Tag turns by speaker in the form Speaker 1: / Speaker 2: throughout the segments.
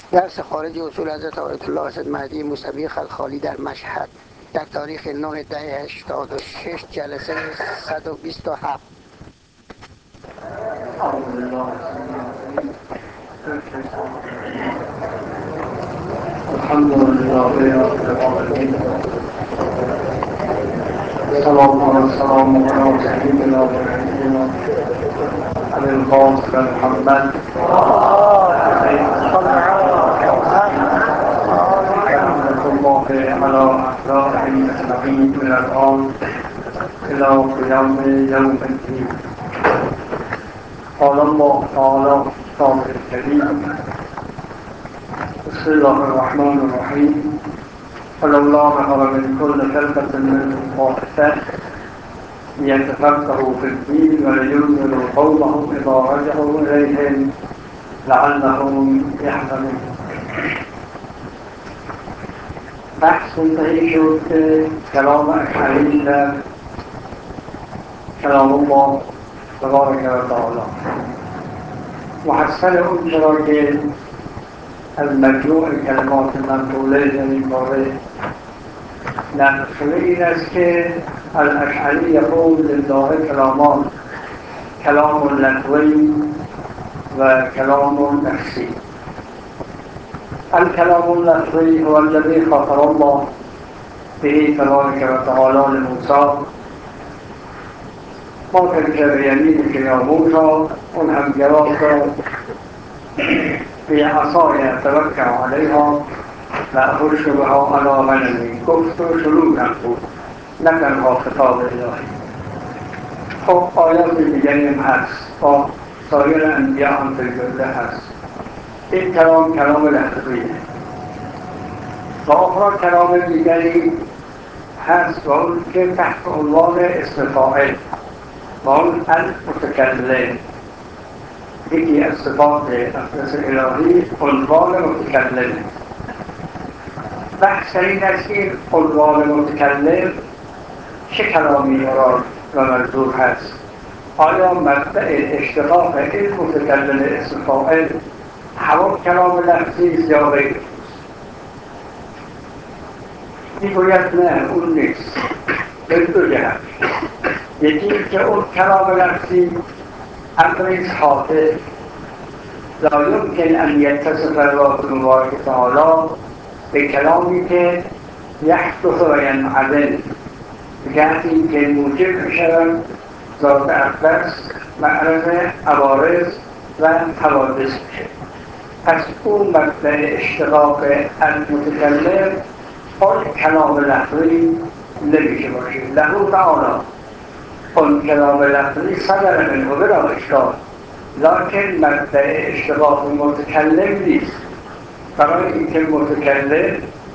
Speaker 1: درس خارج اصول حضرت آیت الله حسن مهدی موسوی خلخالی در مشهد در تاریخ 9/10/86 جلسه 127.
Speaker 2: الحمد لله رب العالمين والسلام على سيدنا ونبينا أبي القاسم محمد رحمة الله على أعدائه أجمعين من الآن إلى قيام يوم الدين. قال الله تعالى في كتابه الكريم: بسم الله الرحمن الرحيم. ولولا نفر من كل فرقة منهم طائفة ليتفقهوا في الدين ولينذروا قومهم إذا رجعوا إليهم لعلهم يحذرون. بحث منتهی شد که کلام اشعری در کلام الله تبارک و تعالی محصل اون چرا که از مجموع کلمات منقوله در این باره نقل شده این است که الاشعری یقول لله کلامان: کلام لغوی و کلام نفسی. الكلام اللفظي هو الذي خاطب الله به تبارك وتعالى لموسى: ما تلك بيمينك يا موسى. اون هم جواب داد: بعصای اتوکل علیها واخش بها علی غنمی. گفت و شروع نبود، نه تنها خطاب الهی. خب آیات دیگری هم هست، با سایر انبیا هم در جمله هست. این کلام لفظیه و آخر کلام دیگری هست و اون که تحت عنوان اسم فاعل و اون المتکلم. یکی از صفات اقدس الهی عنوان متکلم. بحث این است که عنوان متکلم چه کلامی مراد و منظور هست. آیا مبدأ اشتقاق این متکلم اسم فاعل همون کلام لفظی است یا غیر؟ میگوید نه، اون نیست. به دو جهت. یکی که اون کلام لفظی امری حادث لا يمكن ان يتصف الله تبارک تعالی به کلامی که یحدث و ینعدم، جهتی که موجب میشود ذات اقدس معرض عوارض و حوادث میشه. پس اون مبدأ اشتقاق المتکلم اون کلام لفظی نمیشه باشه. له تعالی اون کلام لفظی صدر منه بلا اشکال، لکن مبدأ اشتقاق متکلم نیست. برای اینکه متکلم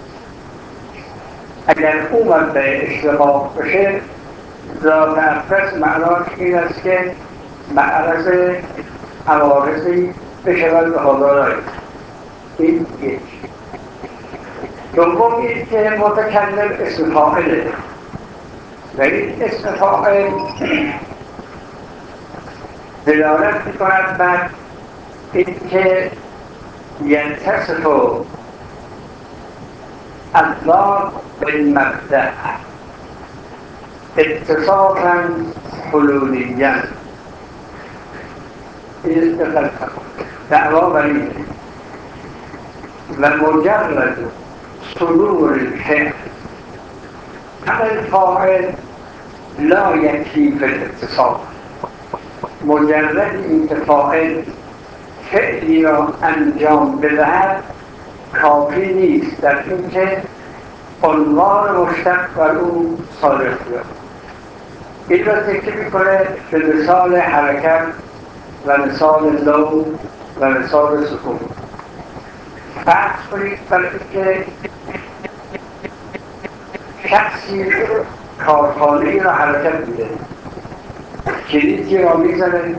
Speaker 2: اگر اون مبدأ اشتقاق بشه ذات اقدس معناش این است که معرض عوارضی بشود به حضارای. این یک. دوم این که متکلم اسم فاعله و این اسم فاعل دلالت میکند بر این که ینتصف الذات بالمبدأ اتصافا حلولیا. این دعوا بر اینه و مجرد صدور الفعل عن الفاعل لا یکفی فی الاتصاف. مجرد اینکه فاعل فعلی را انجام بدهد کافی نیست در اینکه عنوان مشتق بر او صادق شود. این را تکیه میکنه به مثال حرکت و مثال لون و مثال سکون. فرض کنید برای اینکه شخصی کارخانه‌ای را حرکت میده، کلیدی را میزنه،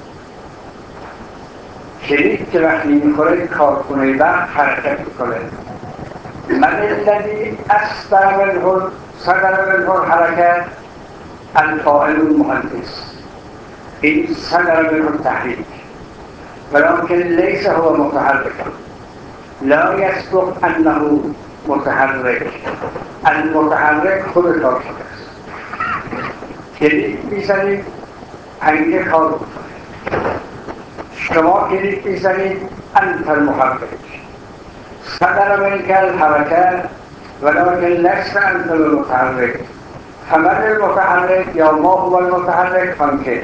Speaker 2: کلید که وقتی میخوره کارخانه برق حرکت میکنه. من الذی صدر منه الحرکت الفاعل المهندس. این صدر منه التحریک ولكن ليس هو متحركا. لا يسبق انه متحرک، المتحرک خود کار شده است. کلید میزنید پنجه کار میکنه، شما کلید میزنید انت المحرک صدر منك الحرکت ولكن لست انت المتحرک فمن المتحرک یا ما هو المتحرک فانکه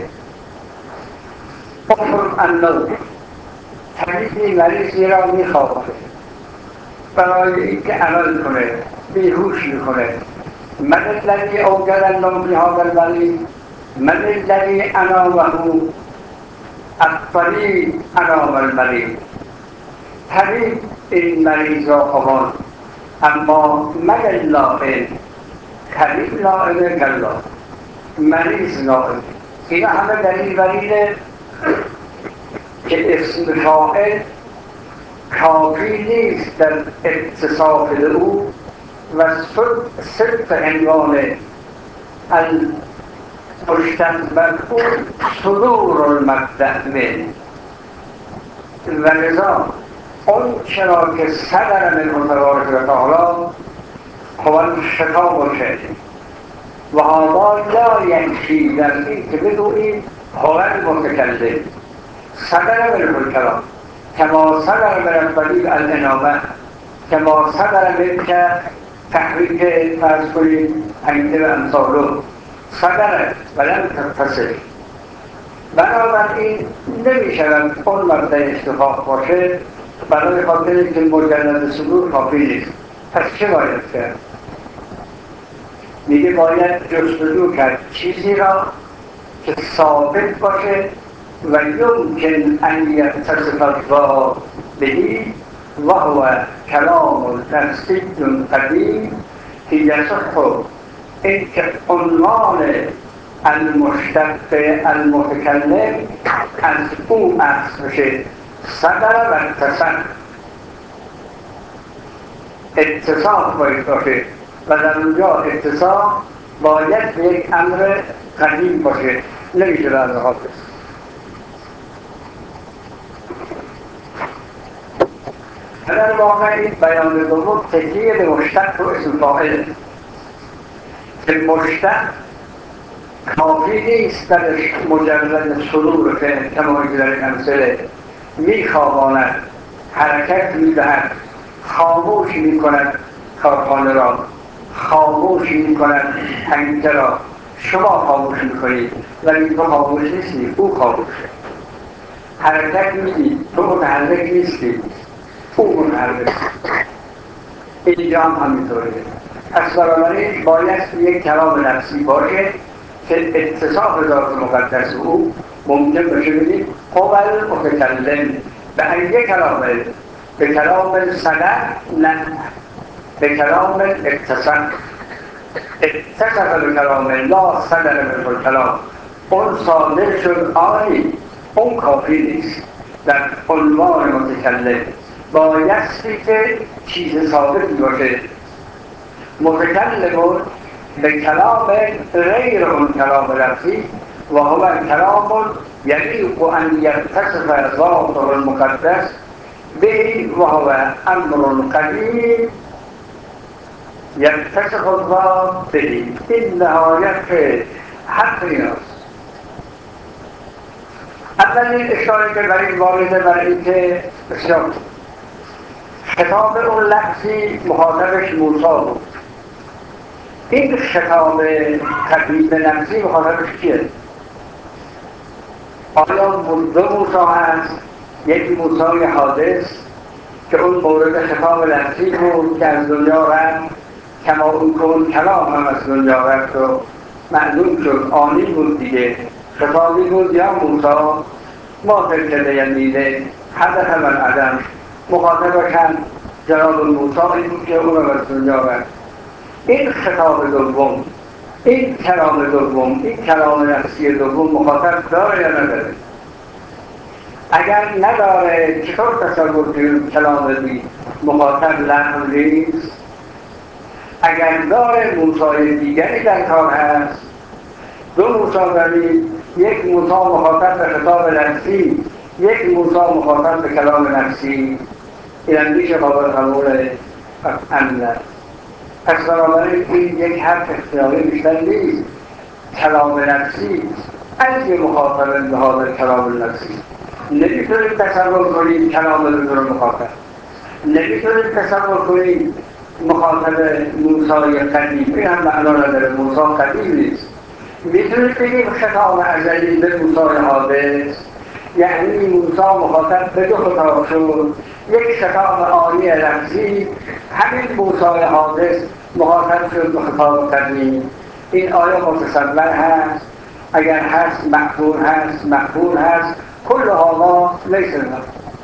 Speaker 2: افرم النوم. طبیبی مریضی را میخوابه برای اینکه عمل کنه، بیهوش میکنه. من الذی اوجد النوم فی هذا المریض، من الذی انامه الطبیب انام المریض. طبیب این مریض را خواباند، اما من النائم، طبیب نائمه کلا، مریض نائم. این همه دلیل بر اینه که اسم فاعل کافی نیست در اتصاف او و صرف عنوان المشتق صدور المبدأ من و لذا اون چرا که صدر من تبارک و تعالی هو الخطاب الشرعی و هذا لا یکفی در این که بگوییم هو المتکلم صدر من الکلام كما صدر من الطبيب الانامه كما صدر منك تحریک فرض کنید انگیزه و امثاله صدر ولم تتصل. بنابراین نمی شود اون مبدأ اشتقاق باشه برای خاطر که مجرد صدور کافی نیست. پس چه باید کرد؟ میگه باید جستجو کرد چیزی را که ثابت باشه و یمکن ان یتصف الضاد بهی و هو کلام نفسی قدیم که یصح این که عنوان المشتق المتکلم از او اخذ بشه صدر و اتصاف باید باشه و در اونجا اتصاف باید به یک امر قدیم باشه، نمیشه در حافظ. در واقع این بیان دوم تکیه به مشتق و اسم فاعل که مشتق کافی نیست در مجرد صدور فعل کما که در این امثله میخواباند، حرکت میدهد، خاموش میکند کارخانه را، خاموش میکند پنجه را. شما خاموش میکنید ولی تو خاموش نیستی، او خاموشه. حرکت میدید، تو متحرک نیستی، او متحرک. اینجا هم همینطوره. پس بنابراین باید یک کلام نفسی باشه که اتصاف ذات مقدس او ممکن باشه بگیم هو المتکلم به این کلامه، به کلام صدر نه، به کلام اتصاف به کلام لا صدر من کلام. اون صادر شد آنی، اون کافی نیست در عنوان متکلم. بایستی که چیز ثابتی باشه. متکلم به کلام غیر اون کلام لفظی و هو کلام یلیق ان یتصف ذاته المقدس به و هو امر قدیم یتصف الذات به. این نهایت حق ایناست. اولین اشاره که برای این وارده برای این که بسیار خطاب اون لفظی مخاطبش موسی بود. این خطاب تبدیل به نفسی مخاطبش کیه؟ آیا دو موسی هست؟ یک موسی حادث که اون مورد خطاب لفظی بود که از دنیا رفت، کما اون که اون کلام هم از دنیا رفت و معلوم شد آنی بود دیگه، خطابی بود. یا موسی ما فکر یمیده حدث من عدم، مخاطبش هم جناب موسی بود که اون از دنیا رفت. این خطاب دوم، این کلام دوم، این کلام نفسی دوم مخاطب داره یا نداره؟ اگر نداره چطور تصور کنیم کلام بی مخاطب لحظ نیست؟ اگر داره موسی دیگری در کار هست، دو موسی داریم، یک موسی مخاطب به خطاب نفسی، یک موسی مخاطب به کلام نفسی. این اندیشه قابل قبول قطعا. پس بنابراین این یک حرف اختیاری بیشتر نیست، کلام نفسی از یه مخاطب به حاضر کلام نفسی. نمیتونید تصور کنید کلام بدون مخاطب، نمیتونید تصور کنید مخاطب موسی قدیم، این هم معنا نداره، موسی قدیم نیست. میتونید بگید خطاب ازلی به موسی حادث، یعنی موسی مخاطب به دو خطاب شد، یک خطاب عالی لفظی، همین موسی حادث مخاطب شد به خطاب قدیم. این آیا متصور هست؟ اگر هست مقبول هست، مقبول هست، کل هاما لیس لنا.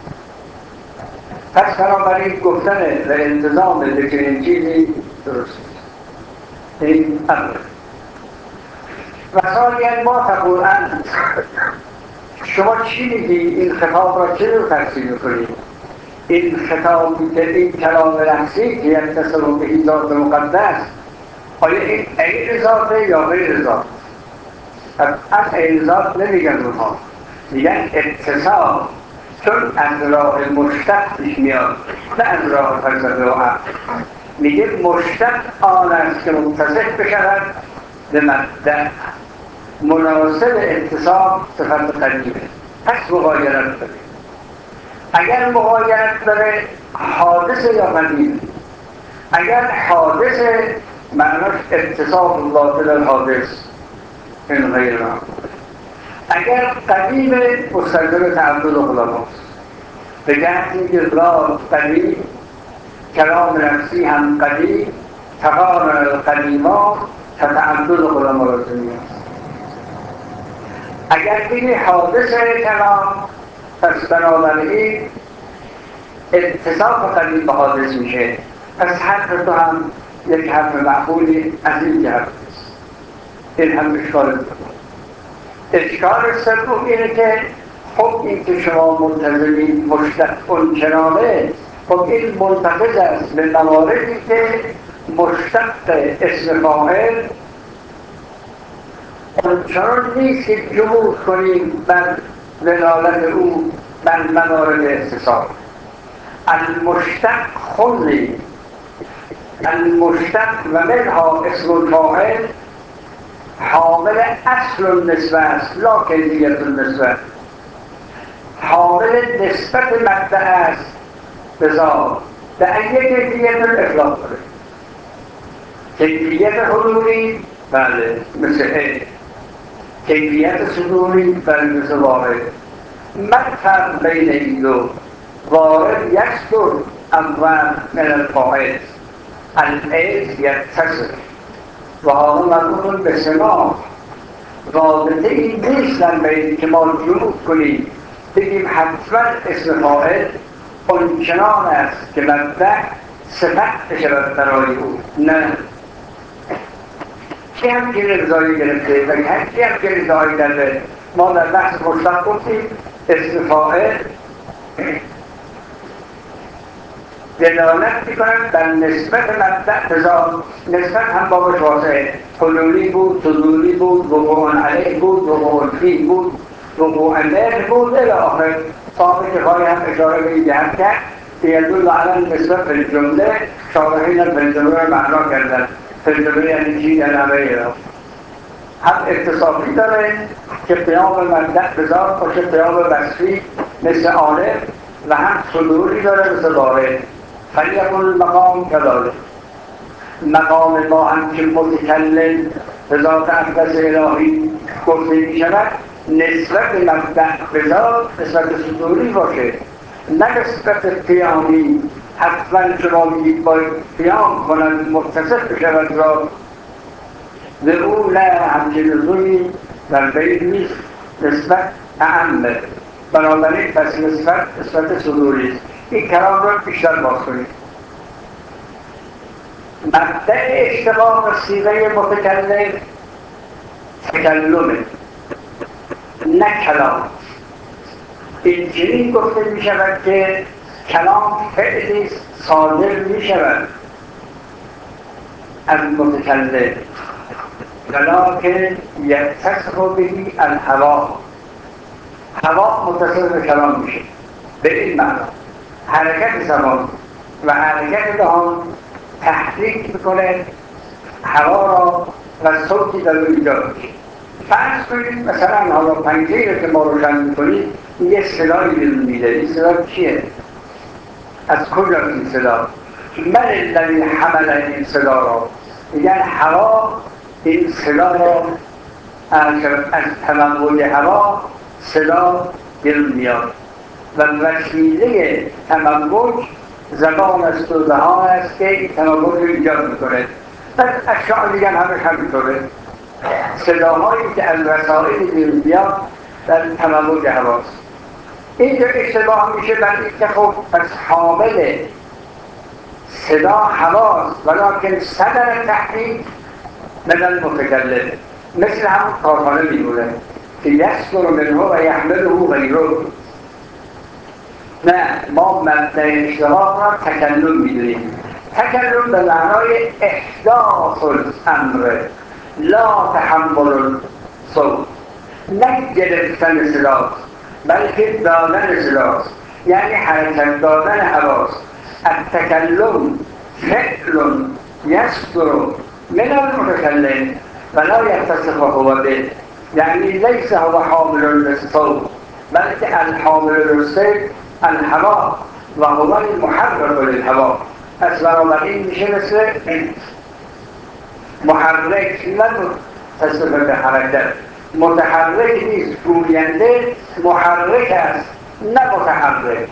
Speaker 2: پس بنابراین گفتن و التزام به چنین چیزی درست این امر. و ثانیاً ما تقولن شما چی میگی؟ این خطاب را چه رو تفسیر میکنید؟ این خطاب که این کلام لفظی که یتصل به این ذات مقدس، آیا این عین ذاته یا غیر ذات؟ از عین ذات نمیگن اونها، میگن اتصال، چون از راه مشتق پیش میاد نه از راه فلسفه و عقل. میگه مشتق آن است که متصل بشود به مبدأ، مناسب اتصال صفت قدیمه، پس مغایرت داره. اگر مغایرت داره حادثه یا قدیم؟ اگر حادثه معناش اتصال باطل الحادث، این غیر را. اگر قدیم مستلزم تعدد علماست، به جهتی که ذات قدیم، کلام نفسی هم قدیم، تقارن القدیما تعدد علما لازمی است. اگر بگی حادث کلام، پس بنابراین اتصاف قدیم به حادث میشه. پس حرف تو هم یک حرف معقولی از این جهت است. این هم اشکال دوم. اشکال سوم اینه که خب این که شما منتظمین مشتق اون چنانه، خب این منتقض است به مواردی که مشتق اسم فاعل چنان نیست که جمود کنیم بر دلالت او بر موارد اتصال. المشتق خلی، المشتق و منها اسم الفاعل حامل اصل النسبه است لا کیفیت النسبه، حامل نسبت مبدأ است به ذات، به ای کیفیت الاطلاق داره. کیفیت حضوری بله مثل ای، کیفیت صدوری بله مثل واحد. فرق بین این دو؟ وارد یصدر اول من الفاعل، العیز یتصل و حالا مربوط به سما. رابطه این نیستن بین که ما جمود کنیم بگیم حتما اسم فاعل اون چنان است که مبدأ صفت بشود برای او، نه. کی هم که رضایی گرفته و کی هم که رضایی کرده؟ ما در بحث مشتق گفتیم اسم فاعل دلالت میکنند بر نسبت مبدأ به ذات. نسبت هم بابش واسعه، حلولی بود، صدوری بود، وقوع علیه بود، وقوع فی بود، وقوع مهر بود الی آخر. صاحب کفایه هم اشاره به این جهت کرد که یدل علی نسبت به جمله، شارحین به جمله معنا کردن. تجربه یعنی چی؟ در همه را هم اتصافی داره که قیام مبدأ به ذات باشه، قیام وصفی مثل عالم، و هم صدوری داره مثل وارد. فلیکن المقام کذالک. مقام ما هم که متکلم به ذات اقدس الهی گفته می شود، نسبت مبدأ به ذات نسبت صدوری باشه، نه نسبت قیامی. حتما شما میگید باید قیام کنند متصف بشود ذات، به او نه همچین لزومی در بین نیست، نسبت اعمه. بنابراین پس نسبت صدوری است. این کلام را بیشتر باز کنید. مبدأ اشتقاق صیغه متکلم تکلمه نه کلام. این چنین گفته می شود که کلام فعلی صادر می شود از متکلم، ولکن یتصف به الهوا، هوا متصل به کلام میشه به این معنا. حرکت زبان و حرکت دهان تحریک میکنه هوا را و صوتی در او ایجاد میشه. فرض کنید مثلا حالا پنجه که ما روشن میکنید یه صدایی بیرون میده. این صدا چیه؟ از کجا این صدا؟ من الذی حمل این صدا را، میگن هوا این صدا را از تموج هوا صدا بیرون میاد و وسیله تموج زبان است و دهان است که تموج رو ایجاد میکنه. در اشعار میگن همش همینطوره، صداهایی که از وسایل بیرون بیاد در تموج هواست. اینجا اشتباه میشه بر اینکه خب پس حامل صدا هواست ولکن صدر تحریک من المتکلم، مثل همون کارخانه میمونه که یسکر منه و یحمله غیره. نه، ما مبدأ اشتباه را تکلم میدونیم. تکلم به معنای احداث الامر لا تحمل الصوت، نه گرفتن صداست بلکه دادن صداست، یعنی حرکت دادن حواست. التکلم فعل یصدر من المتکلم ولا یتصف هو به، یعنی لیس هو حامل للصوت بلکه الحامل للصوت الهوا و هو المحرك للهوا. از بنابراین میشه مثل محرک، نه تصف به حرکت، متحرک نیست، گوینده محرک است نه متحرک.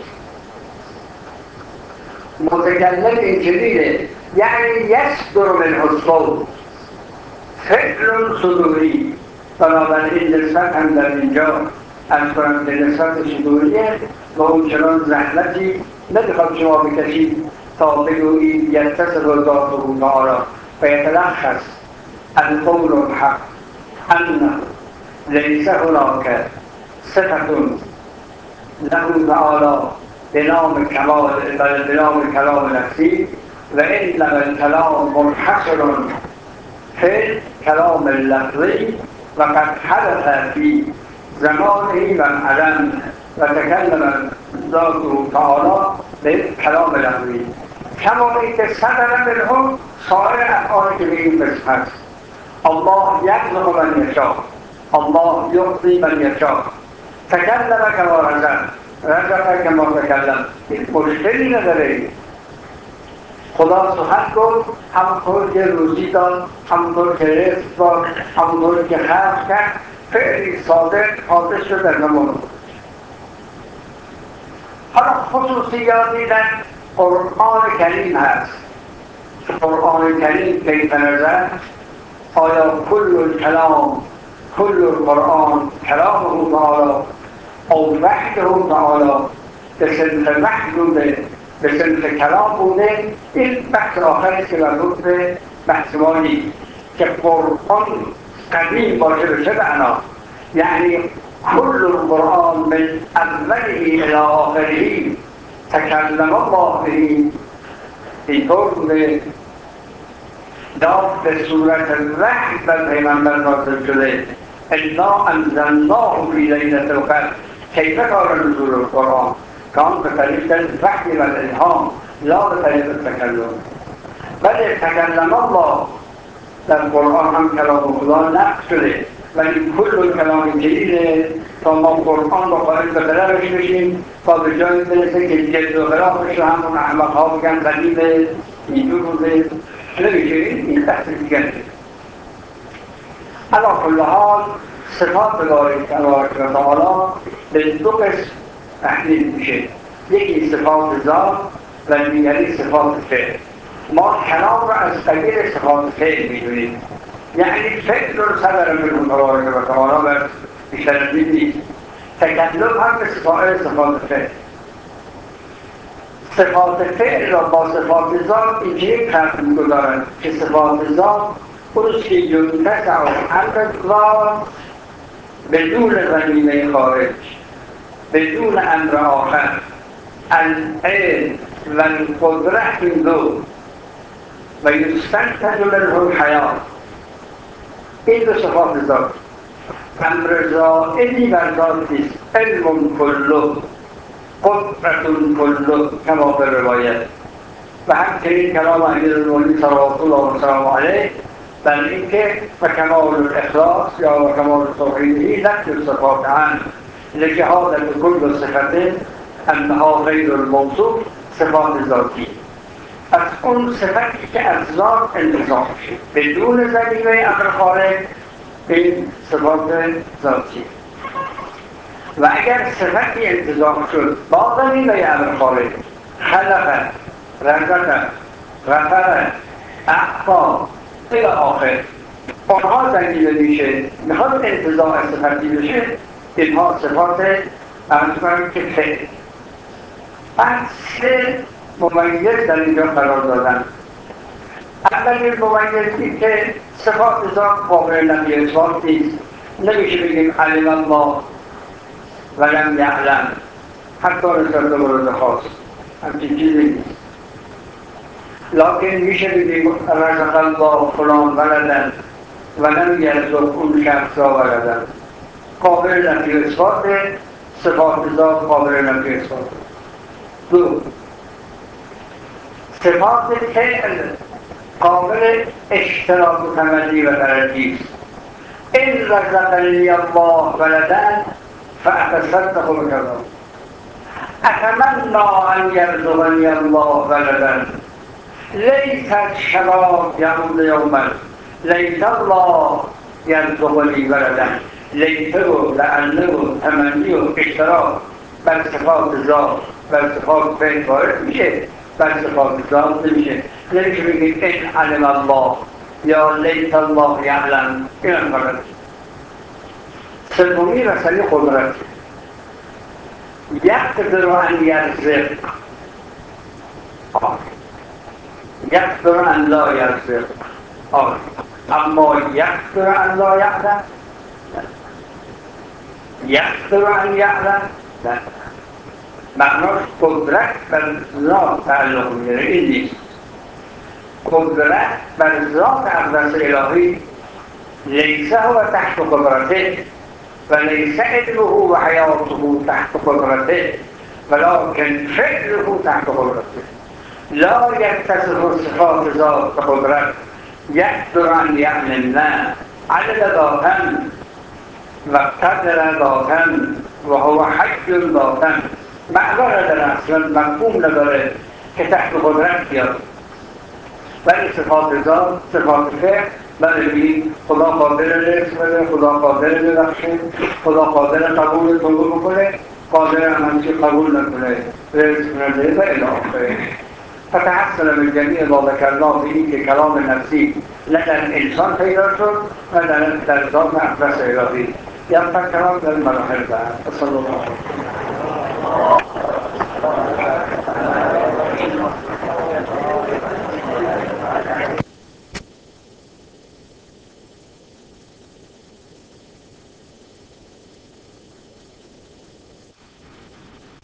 Speaker 2: متکلم اینجوریه، یعنی یصدر منه الصوت، فعل صدوری. بنابراین نسبت هم در اینجا از کنم که نسبت صدوریه و اون چنان زحمتی نمیخواد شما بکشید تا بگویید یتصف ذاته تعالی و یتلخص القول الحق ان لیس هناک صفة له تعالی بنام کمال بل بنام کلام نفسی و انما الکلام منحصر فی کلام اللفظی و قد حدث فی زمانه و عدم و تکلم ذاته تعالی به کلام لفظی، کما اینکه صدر منه سایر افعالی که به این قسم هست. الله یخلق من یشاء، الله یعطی من یشاء، تکلم کما رزق، رزق کما تکلم. این مشکلی نداره. خدا سخن گفت، همونطور که روزی داد، همونطور که رزق داد، همونطور که خلق کرد، فعلی صادق حادث شد در زمان. حالا خصوصیاتی در قرآن کریم هست. قرآن کریم کیف نزل؟ آیا کل الکلام کل القرآن کلامه تعالی او وحده تعالی به صنف وحد بوده به صنف کلام بوده؟ این بحث آخری که مربوط به بحث ما نیست که قرآن قدیم باشه به چه معنا، یعنی کل القرآن من اوله الی آخره تکلم الله به، اینطور بوده داد به صورت وحی بر پیغمبر نازل شده. انا انزلناه فی لیلة القدر. کیف کان نزول القرآن؟ کان به طریق الوحی و الالهام لا به طریق التکلم. بله تکلم الله در قرآن هم کلام خدا نقل شده، ولی کل کلام جدیده تا ما قرآن رو خواهید به قلبش بشیم تا به جایی برسه که جد و خلافش رو همون احمقها بگن قدیمه اینجور بوده نمیشه. این بحث دیگره. علی کل حال صفات باری تبارک و تعالی به دو قسم تحلیل میشه، یکی صفات ذات و دیگری صفات فعل. ما کلام را از قبیل صفات فعل میدونیم، یعنی فعل رو صدر منه تبارک و تعالی و بیشتر نیست. تکلم هم به صفات فعل. صفات فعل را با صفات ذات اینجوری فرق می‌گذارند که صفات ذات اونست که یتسع امر ذات بدون زمینه خارج، بدون امر آخر، العلم و القدرت دو و یستنتج منه الحیات. این دو صفات ذات. امر زائدی بر ذات نیست، علم کله، قدرت کل کما به روایت. و همچنین کلام امیرالمؤمنین صلوات الله و سلامه علیه بر اینکه و کمال الاخلاص یا و کمال توحیدی نفی الصفات عنه لجهالة كل صفت انها غیر الموصوف صفات ذاتی. از اون صفتی که از ذات انتزاع شد بدون ضمیمه امر خارج این صفات ذاتی. و اگر صفتی انتزاع شد با ضمیمه امر خارج خلق رزق غفر اعطا الى آخر اونها ضمیمه میشه میخواد انتزاع صفتی بشه اینها صفات ارز کنم که فعل. بعد سه ممیز در اینجا قرار دادن. اولین ممیزی که صفات ذات قابل نفی اثبات نیست. نمیشه بگیم علم الله ولم یعلم حتی نسبت به مورد خاص همچین چیزی نیست. لکن میشه بگیم رزق الله فلان ولدن ولم یرزق اون شخص را ولدن. قابل نفی اثبات صفات ذات قابل نفی اثبات. دو، صفات فعل قابل اشتراک و تملی و ترجیح است. ان رزقنی الله ولدا فاتصدق بکذا اتمنى ان یرزقنی الله ولدا لیس الشباب یعود یوما لیس الله یرزقنی ولدا. لیسه و لعله و تمنی و اشتراک بر صفات ذات بر صفات فعل وارد میشه، بر صفات ذات نمیشه. نمیشه بگید این علم الله یا لیس الله یعلم. این هم غلط. سومی مسئله قدرت. یقدر ان یرزق یقدر ان لا یرزق اما یقدر ان لا یعلم یقدر ان یعلم نه. معناش قدرت بر ذات تعلق میگیره. این نیست. قدرت بر ذات اقدس الهی لیسه و تحت قدرته و لیسه علمه و حیاته تحت قدرته ولكن فعله تحت قدرته. لا يتصف صفات ذات قدرت يقدر ان يعلم نه. علم ذاتا و قدر ذاتا و هو حی ذاتا معنا نداره، اصلا مفهوم نداره که تحت قدرت بیاد. ولی صفات ذات صفات فعل بگیم خدا قادر رزق بده، خدا قادر ببخشه، خدا قادر قبول توبه بکنه، قادر همچی قبول نکنه، رزق نده و الی آخره. فتحصل من جمیع ما ذکرنا به این که کلام نفسی نه در انسان پیدا شد و در ذات اقدس الهی. یا کلام در مراحل بعد. صلی الله علیه و